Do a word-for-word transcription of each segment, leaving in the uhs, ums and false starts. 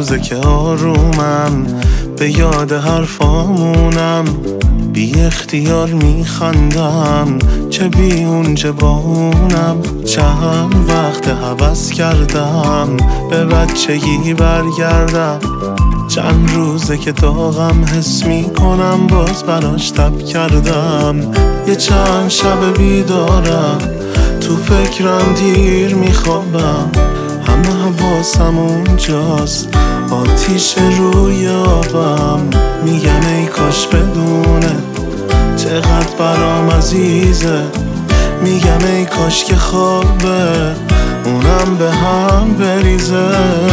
روزه که آرومم، به یاد حرفامونم، بی اختیار میخندم، چه بی اونجا با اونم. چند وقت هوس کردم به بچگی برگردم، چند روزه که داغم حس میکنم، باز براش تب کردم. یه چند شب بیدارم، تو فکرم دیر میخوابم، همه حواسم اونجاست، آتیش روی آبم. میگم ای کاش بدونه چقدر برام عزیزه، میگم ای کاش که خوابه اونم به هم بریزه.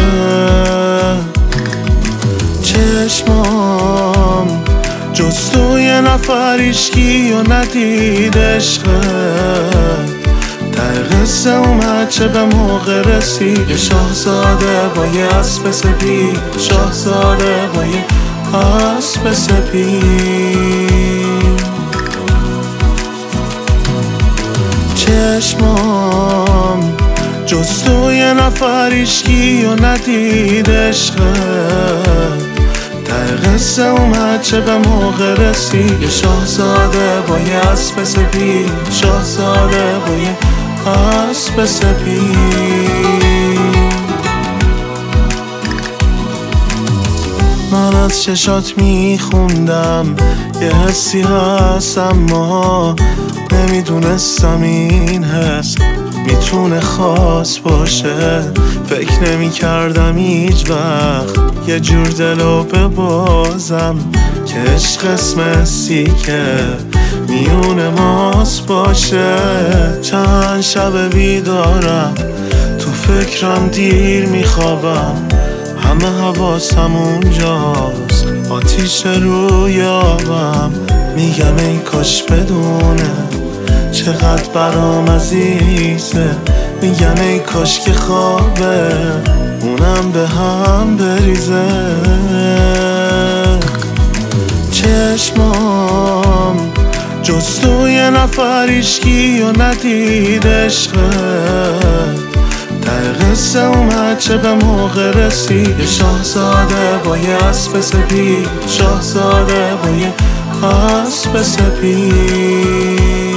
چشمام جز تو یه نفر ایشکی و ندید عشقت، ته قصه اومد چه به موقع رسید. یه شاهزاده با یه اسب سپید، شاهزاده با یه اسب سپید. چشمام جز تو یه نفر ایشکی و ندید عشقت، ته قصه اومد چه به موقع رسید. یه شاهزاده با یه اسب سپید، شاهزاده با یه اسب سپید. من از چشات میخوندم یه حسی هست، اما نمیدونستم این حس میتونه خاص باشه. فکر نمی کردم هیچ وقت یه جور دلو ببازم، که عشق اسم سیکه میون ماست باشه. چند شب بیدارم، تو فکرم دیر میخوابم، همه حواسم اونجاست، آتیش روی آبم. میگم ای کاش بدونه چقدر برام عزیزه، میگم ای کاش که خوابه اونم به هم بریزه. چشمام جز تو یه نفر ایشکی و ندید عشقت، ته قصه اومد چه به موقع رسید. یه شاهزاده با یه اسب سپید، شاهزاده با یه اسب سپید.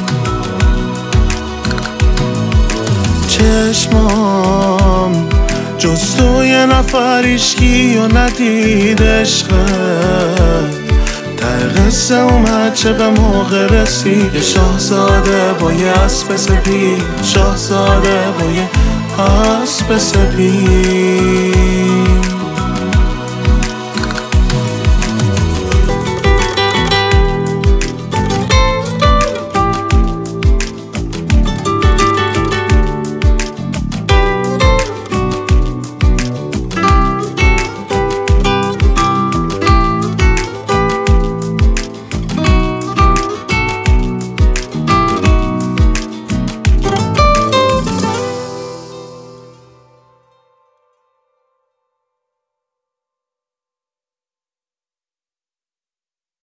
چشمام جز تو یه نفر ایشکی و ندید عشقت، ته قصه اومد چه به موقع رسید. یه شاهزاده با یه اسب سپید، شاهزاده با یه اسب سپید.